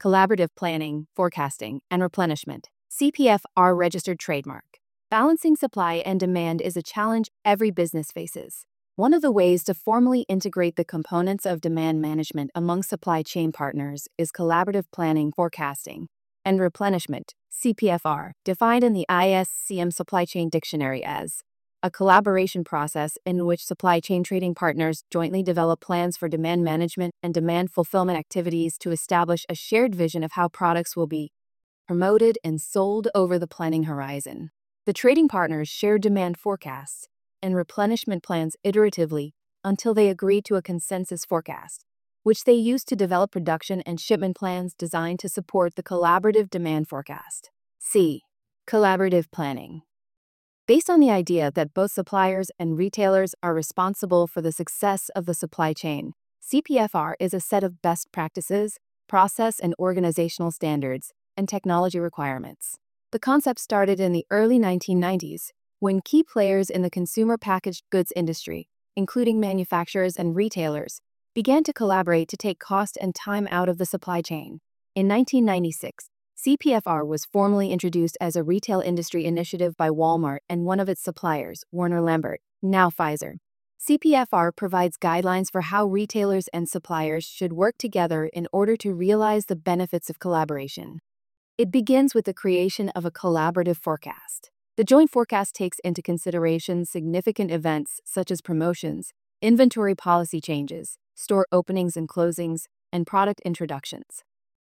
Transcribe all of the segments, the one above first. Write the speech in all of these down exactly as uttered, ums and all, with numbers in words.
Collaborative Planning, Forecasting, and Replenishment, C P F R registered trademark. Balancing supply and demand is a challenge every business faces. One of the ways to formally integrate the components of demand management among supply chain partners is collaborative planning, forecasting, and replenishment, C P F R, defined in the I S C M Supply Chain Dictionary as a collaboration process in which supply chain trading partners jointly develop plans for demand management and demand fulfillment activities to establish a shared vision of how products will be promoted and sold over the planning horizon. The trading partners share demand forecasts and replenishment plans iteratively until they agree to a consensus forecast, which they use to develop production and shipment plans designed to support the collaborative demand forecast. C. Collaborative planning. Based on the idea that both suppliers and retailers are responsible for the success of the supply chain, C P F R is a set of best practices, process and organizational standards, and technology requirements. The concept started in the early nineteen nineties, when key players in the consumer packaged goods industry, including manufacturers and retailers, began to collaborate to take cost and time out of the supply chain. In nineteen ninety-six, C P F R was formally introduced as a retail industry initiative by Walmart and one of its suppliers, Warner Lambert, now Pfizer. C P F R provides guidelines for how retailers and suppliers should work together in order to realize the benefits of collaboration. It begins with the creation of a collaborative forecast. The joint forecast takes into consideration significant events such as promotions, inventory policy changes, store openings and closings, and product introductions.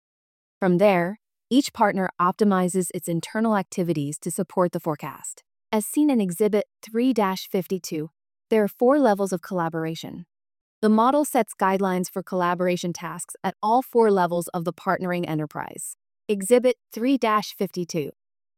From there, each partner optimizes its internal activities to support the forecast. As seen in Exhibit three dash fifty-two, there are four levels of collaboration. The model sets guidelines for collaboration tasks at all four levels of the partnering enterprise. Exhibit three dash fifty-two,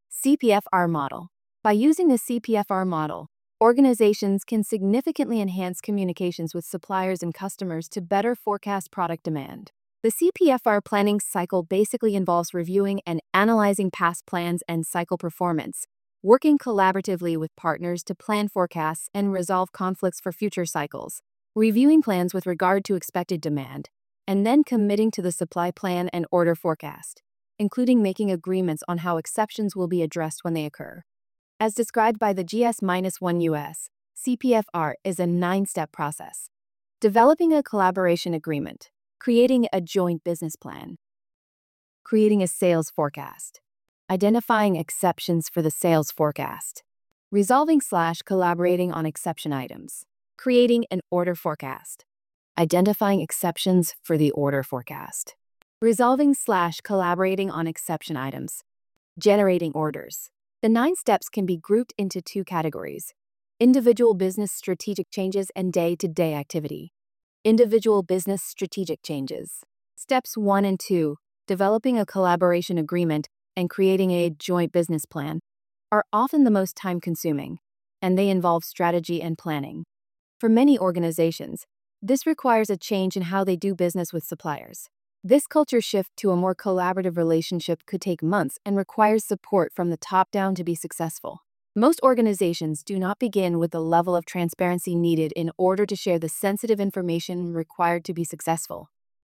C P F R Model. By using the C P F R model, organizations can significantly enhance communications with suppliers and customers to better forecast product demand. The C P F R planning cycle basically involves reviewing and analyzing past plans and cycle performance, working collaboratively with partners to plan forecasts and resolve conflicts for future cycles, reviewing plans with regard to expected demand, and then committing to the supply plan and order forecast, including making agreements on how exceptions will be addressed when they occur. As described by the G S one U S, C P F R is a nine-step process. Developing a collaboration agreement, creating a joint business plan, creating a sales forecast, identifying exceptions for the sales forecast, resolving slash collaborating on exception items, creating an order forecast, identifying exceptions for the order forecast, resolving slash collaborating on exception items, generating orders. The nine steps can be grouped into two categories: individual business strategic changes and day-to-day activity. Individual business strategic changes. Steps one and two, developing a collaboration agreement and creating a joint business plan, are often the most time-consuming, and they involve strategy and planning. For many organizations, this requires a change in how they do business with suppliers. This culture shift to a more collaborative relationship could take months and requires support from the top down to be successful. Most organizations do not begin with the level of transparency needed in order to share the sensitive information required to be successful.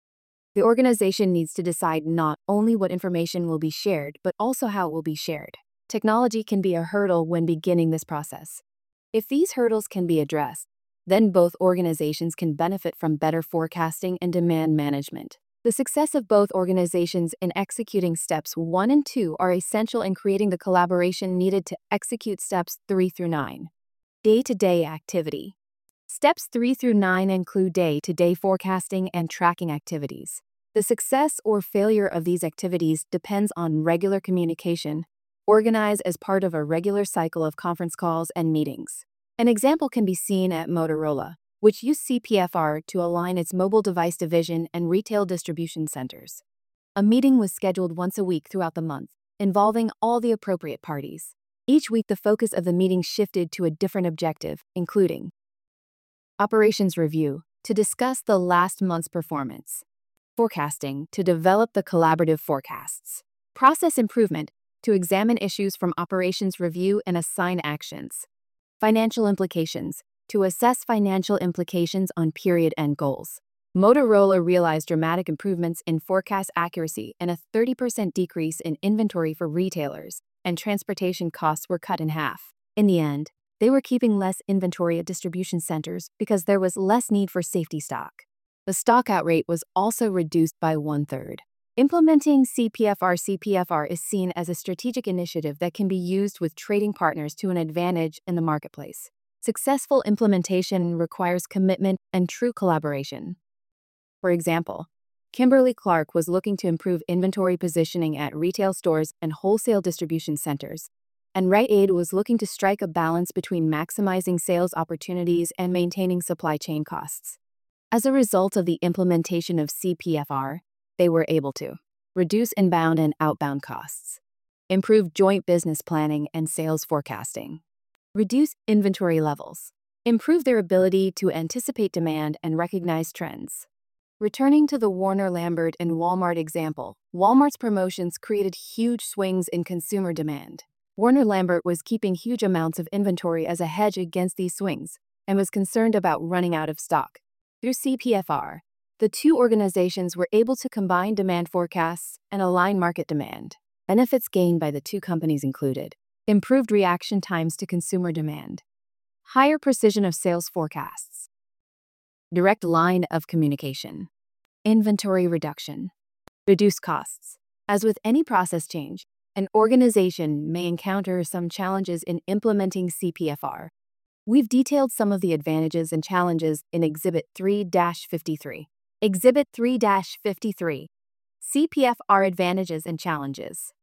The organization needs to decide not only what information will be shared, but also how it will be shared. Technology can be a hurdle when beginning this process. If these hurdles can be addressed, then both organizations can benefit from better forecasting and demand management. The success of both organizations in executing steps one and two are essential in creating the collaboration needed to execute steps three through nine. Day-to-day activity. Steps three through nine include day-to-day forecasting and tracking activities. The success or failure of these activities depends on regular communication, organized as part of a regular cycle of conference calls and meetings. An example can be seen at Motorola, which used C P F R to align its mobile device division and retail distribution centers. A meeting was scheduled once a week throughout the month, involving all the appropriate parties. Each week, the focus of the meeting shifted to a different objective, including operations review, to discuss the last month's performance, forecasting, to develop the collaborative forecasts, process improvement, to examine issues from operations review and assign actions, financial implications, to assess financial implications on period-end goals. Motorola realized dramatic improvements in forecast accuracy and a thirty percent decrease in inventory for retailers, and transportation costs were cut in half. In the end, they were keeping less inventory at distribution centers because there was less need for safety stock. The stockout rate was also reduced by one-third. Implementing C P F R C P F R is seen as a strategic initiative that can be used with trading partners to an advantage in the marketplace. Successful implementation requires commitment and true collaboration. For example, Kimberly-Clark was looking to improve inventory positioning at retail stores and wholesale distribution centers, and Rite Aid was looking to strike a balance between maximizing sales opportunities and maintaining supply chain costs. As a result of the implementation of C P F R, they were able to reduce inbound and outbound costs, improve joint business planning and sales forecasting, reduce inventory levels, improve their ability to anticipate demand and recognize trends. Returning to the Warner Lambert and Walmart example, Walmart's promotions created huge swings in consumer demand. Warner Lambert was keeping huge amounts of inventory as a hedge against these swings and was concerned about running out of stock. Through C P F R, the two organizations were able to combine demand forecasts and align market demand. Benefits gained by the two companies included improved reaction times to consumer demand, higher precision of sales forecasts, direct line of communication, inventory reduction, reduced costs. As with any process change, an organization may encounter some challenges in implementing C P F R. We've detailed some of the advantages and challenges in Exhibit three dash fifty-three. Exhibit three dash fifty-three. C P F R Advantages and Challenges.